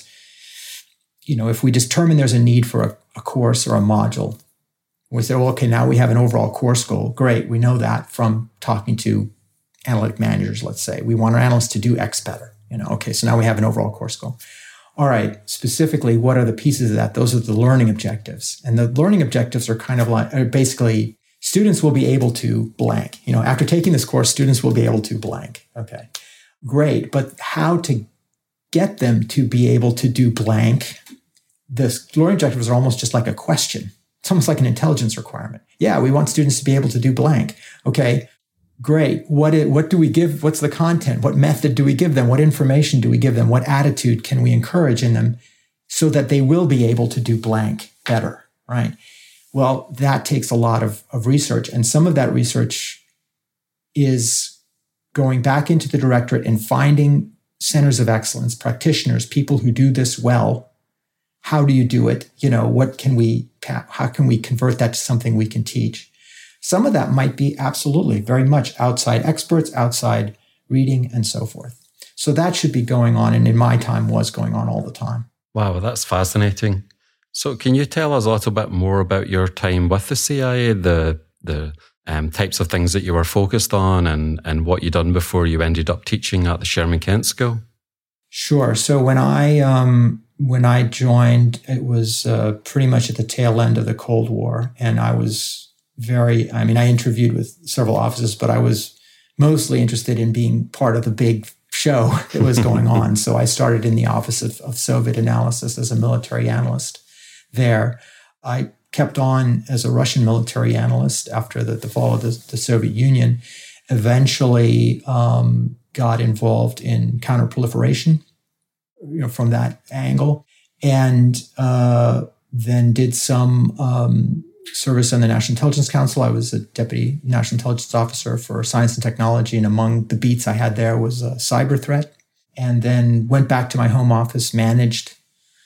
you know, if we determine there's a need for a, a course or a module, we say, well, okay, now we have an overall course goal. Great. We know that from talking to analytic managers, let's say. We want our analysts to do X better. You know, okay, so now we have an overall course goal. All right, specifically, what are the pieces of that? Those are the learning objectives. And the learning objectives are kind of like, are basically, students will be able to blank. You know, after taking this course, students will be able to blank. Okay, great. But how to get them to be able to do blank? The learning objectives are almost just like a question. It's almost like an intelligence requirement. Yeah, we want students to be able to do blank. Okay, great. What is, what do we give? What's the content? What method do we give them? What information do we give them? What attitude can we encourage in them so that they will be able to do blank better, right? Well, that takes a lot of, of research. And some of that research is going back into the directorate and finding centers of excellence, practitioners, people who do this well, how do you do it? You know, what can we, how can we convert that to something we can teach? Some of that might be absolutely very much outside experts, outside reading, and so forth. So that should be going on, and in my time was going on all the time. Wow, that's fascinating. So can you tell us a little bit more about your time with the C I A, the the um, types of things that you were focused on, and, and what you'd done before you ended up teaching at the Sherman Kent School? Sure. So when I um, when I joined, it was uh, pretty much at the tail end of the Cold War, and I was very, I mean, I interviewed with several offices, but I was mostly interested in being part of the big show that was going on. So I started in the Office of, of Soviet Analysis as a military analyst there. I kept on as a Russian military analyst after the, the fall of the, the Soviet Union, eventually um, got involved in counterproliferation, you know, from that angle, and uh, then did some um, service on the National Intelligence Council. I was a deputy national intelligence officer for science and technology, and among the beats I had there was a cyber threat. And then went back to my home office, managed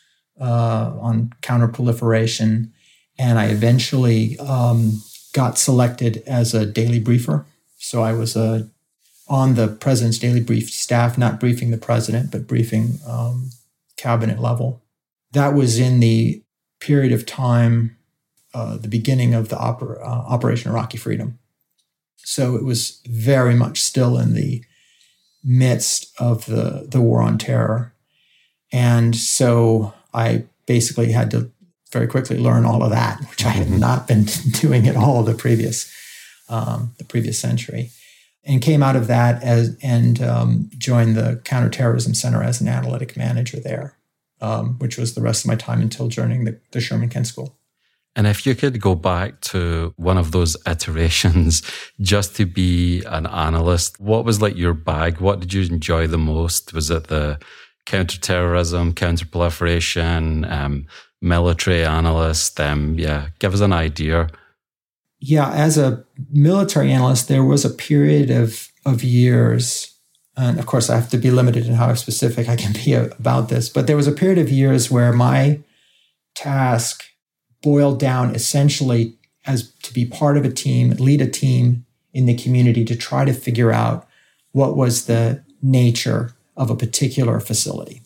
uh, on counterproliferation, and I eventually um, got selected as a daily briefer. So I was uh, on the president's daily brief staff, not briefing the president, but briefing um, cabinet level. That was in the period of time Uh, the beginning of the oper- uh, Operation Iraqi Freedom. So it was very much still in the midst of the, the war on terror. And so I basically had to very quickly learn all of that, which I had not been doing at all the previous, um, the previous century. And came out of that as and um, joined the Counterterrorism Center as an analytic manager there, um, which was the rest of my time until joining the, the Sherman Kent School. And if you could go back to one of those iterations just to be an analyst, what was like your bag? What did you enjoy the most? Was it the counterterrorism, counterproliferation, um, military analyst? Um, yeah, give us an idea. Yeah, as a military analyst, there was a period of, of years, and of course I have to be limited in how specific I can be about this, but there was a period of years where my task boiled down essentially as to be part of a team, lead a team in the community to try to figure out what was the nature of a particular facility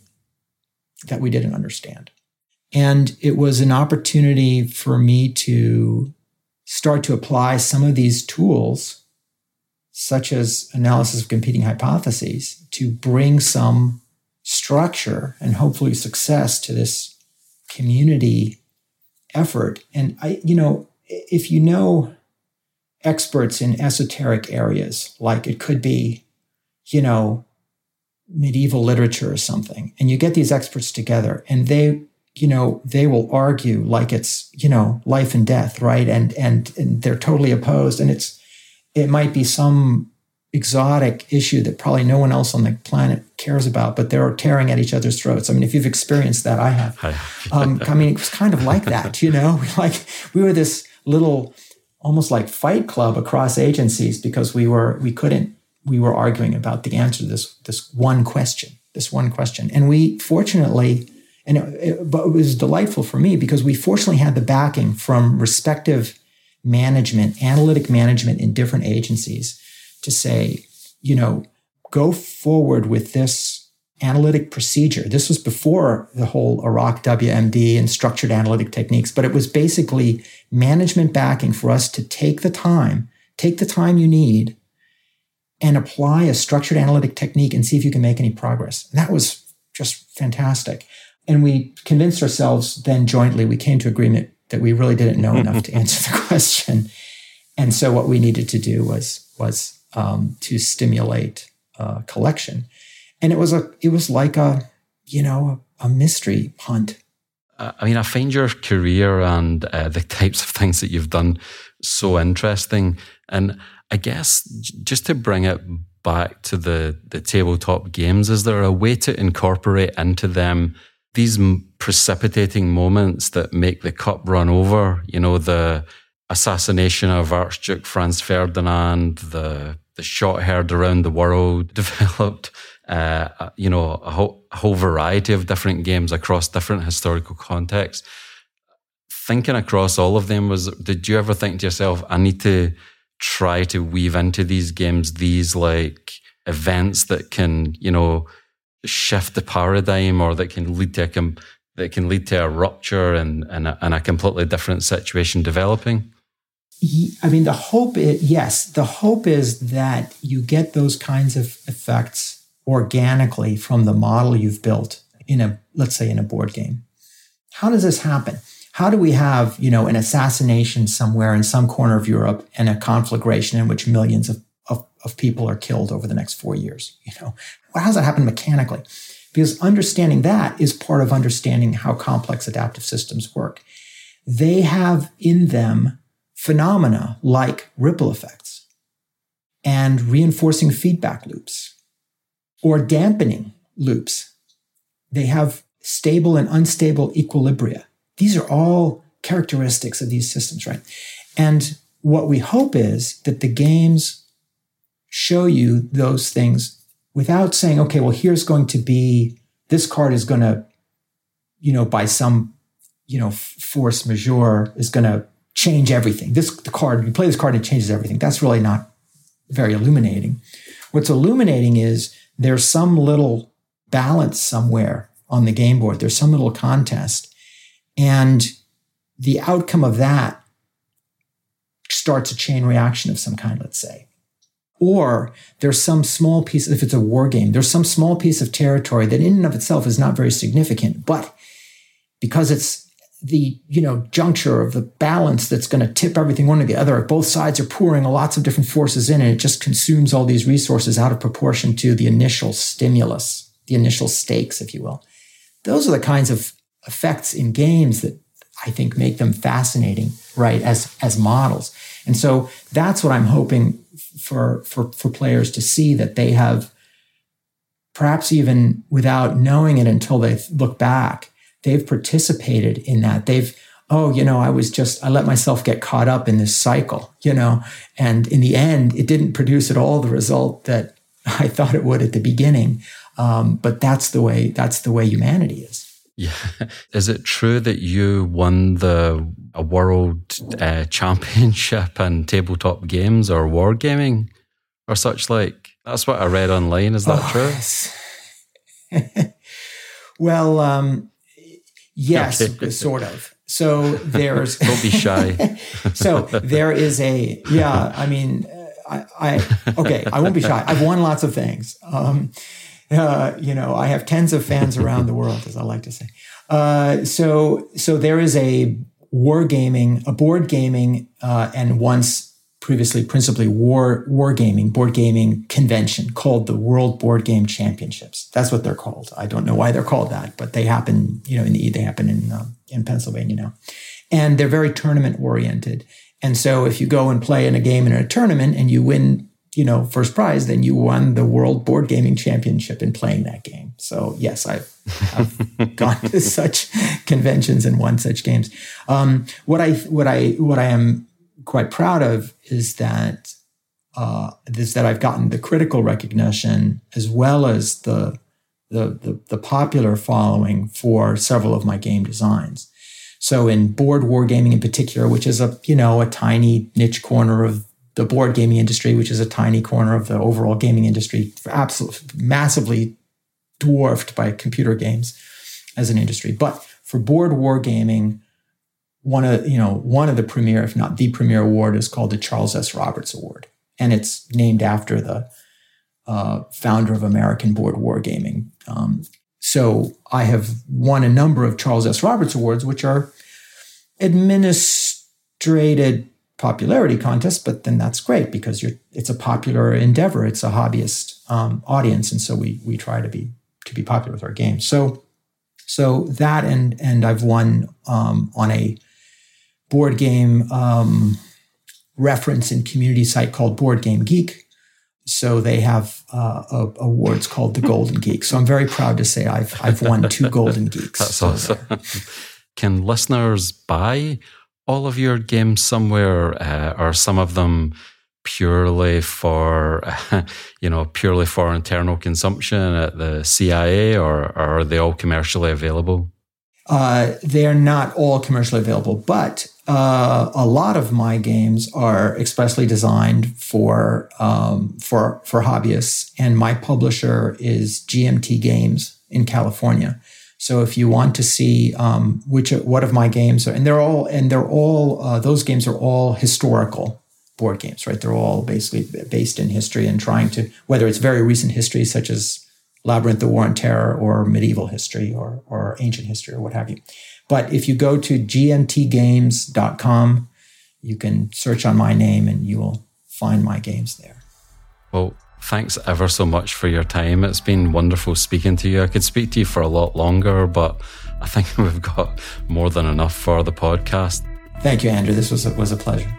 that we didn't understand. And it was an opportunity for me to start to apply some of these tools, such as analysis of competing hypotheses, to bring some structure and hopefully success to this community effort. And I, you know, if you know experts in esoteric areas, like it could be, you know, medieval literature or something, and you get these experts together and they, you know, they will argue like it's, you know, life and death, right? And, and, and they're totally opposed. And it's, it might be some exotic issue that probably no one else on the planet cares about, but they're tearing at each other's throats. I mean, if you've experienced that, I have. um, I mean, it was kind of like that, you know, like we were this little, almost like fight club across agencies because we were, we couldn't, we were arguing about the answer to this, this one question, this one question. And we fortunately, and it, it, but it was delightful for me because we fortunately had the backing from respective management, analytic management in different agencies to say, you know, go forward with this analytic procedure. This was before the whole Iraq W M D and structured analytic techniques, but it was basically management backing for us to take the time, take the time you need and apply a structured analytic technique and see if you can make any progress. And that was just fantastic. And we convinced ourselves then jointly, we came to agreement that we really didn't know enough to answer the question. And so what we needed to do was, was um, to stimulate uh, collection. And it was a, it was like a, you know, a, a mystery hunt. I mean, I find your career and uh, the types of things that you've done so interesting. And I guess just to bring it back to the, the tabletop games, is there a way to incorporate into them these precipitating moments that make the cup run over? You know, the assassination of Archduke Franz Ferdinand, the the shot heard around the world, developed uh, you know, a whole, a whole variety of different games across different historical contexts. Thinking across all of them, was did you ever think to yourself, I need to try to weave into these games these like events that can, you know, shift the paradigm, or that can lead to a that can lead to a rupture and and a, and a completely different situation developing? I mean, the hope is, yes, the hope is that you get those kinds of effects organically from the model you've built in a, let's say, in a board game. How does this happen? How do we have, you know, an assassination somewhere in some corner of Europe and a conflagration in which millions of, of, of people are killed over the next four years? You know, how does that happen mechanically? Because understanding that is part of understanding how complex adaptive systems work. They have in them phenomena like ripple effects and reinforcing feedback loops or dampening loops. They have stable and unstable equilibria. These are all characteristics of these systems, right? And what we hope is that the games show you those things without saying, okay, well, here's going to be, this card is going to, you know, by some, you know, force majeure is going to change everything. This the card, you play this card and it changes everything. That's really not very illuminating. What's illuminating is there's some little balance somewhere on the game board. There's some little contest. And the outcome of that starts a chain reaction of some kind, let's say. Or there's some small piece, if it's a war game, there's some small piece of territory that in and of itself is not very significant, but because it's the, you know, juncture of the balance that's going to tip everything one or the other. Both sides are pouring lots of different forces in, and it just consumes all these resources out of proportion to the initial stimulus, the initial stakes, if you will. Those are the kinds of effects in games that I think make them fascinating, right, as as models. And so that's what I'm hoping for for for players to see, that they have, perhaps even without knowing it until they look back, they've participated in that. They've, oh, you know, I was just, I let myself get caught up in this cycle, you know, and in the end, it didn't produce at all the result that I thought it would at the beginning. Um, but that's the way, that's the way humanity is. Yeah. Is it true that you won the a world uh, championship in tabletop games or wargaming or such like? That's what I read online. Is that oh, true? Yes. Well, um, yes, okay. sort of. So there's... Don't be shy. So there is a... Yeah, I mean, I, I... Okay, I won't be shy. I've won lots of things. Um, uh, you know, I have tens of fans around the world, as I like to say. Uh, so, so there is a wargaming, a board gaming, uh, and once previously principally war wargaming, board gaming convention called the World Board Game Championships. That's what they're called. I don't know why they're called that, but they happen, you know, in the they happen in uh, in Pennsylvania now, and they're very tournament oriented. And so, if you go and play in a game in a tournament and you win, you know, first prize, then you won the World Board Gaming Championship in playing that game. So yes, I've, I've gone to such conventions and won such games. Um, what I what I what I am quite proud of is that uh, is that I've gotten the critical recognition as well as the, the the the popular following for several of my game designs. So in board wargaming in particular, which is a you know a tiny niche corner of the board gaming industry, which is a tiny corner of the overall gaming industry, absolutely massively dwarfed by computer games as an industry. But for board wargaming, one of you know one of the premier, if not the premier award, is called the Charles S. Roberts Award, and it's named after the uh, founder of American Board Wargaming. Um, so I have won a number of Charles S. Roberts Awards, which are administrated popularity contests, but then that's great because you're it's a popular endeavor. It's a hobbyist um, audience, and so we we try to be to be popular with our games. So so that and and I've won um, on a board game um, reference and community site called Board Game Geek. So they have uh, a, awards called the Golden Geek. So I'm very proud to say I've I've won two Golden Geeks. That's so awesome. Can listeners buy all of your games somewhere, uh, or some of them purely for, you know, purely for internal consumption at the C I A, or, or are they all commercially available? Uh, they're not all commercially available, but uh, a lot of my games are expressly designed for um, for for hobbyists, and my publisher is G M T Games in California. So if you want to see um, which what of my games are, and they're all and they're all uh, those games are all historical board games, right? They're all basically based in history and trying to, whether it's very recent history such as Labyrinth, the War and Terror, or medieval history, or or ancient history, or what have you. But if you go to G M T games dot com, you can search on my name and you will find my games there. Well, thanks ever so much for your time. It's been wonderful speaking to you. I could speak to you for a lot longer, but I think we've got more than enough for the podcast. Thank you, Andrew. This was a, was a pleasure.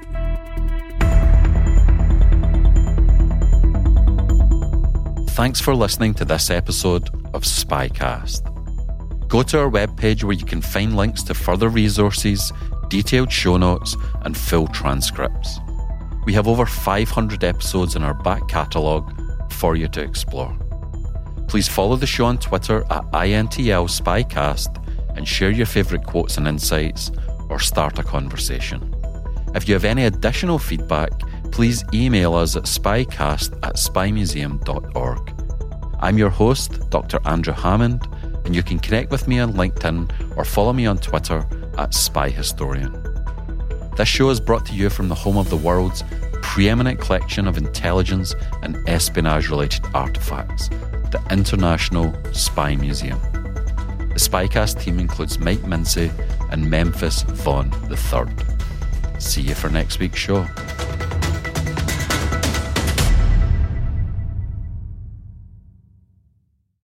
Thanks for listening to this episode of Spycast. Go to our webpage where you can find links to further resources, detailed show notes, and full transcripts. We have over five hundred episodes in our back catalogue for you to explore. Please follow the show on Twitter at I N T L Spycast and share your favourite quotes and insights, or start a conversation. If you have any additional feedback, please email us at spycast at spy museum dot org. I'm your host, Doctor Andrew Hammond, and you can connect with me on LinkedIn or follow me on Twitter at Spy Historian. This show is brought to you from the home of the world's preeminent collection of intelligence and espionage-related artifacts, the International Spy Museum. The Spycast team includes Mike Mincy and Memphis Vaughn the third. See you for next week's show.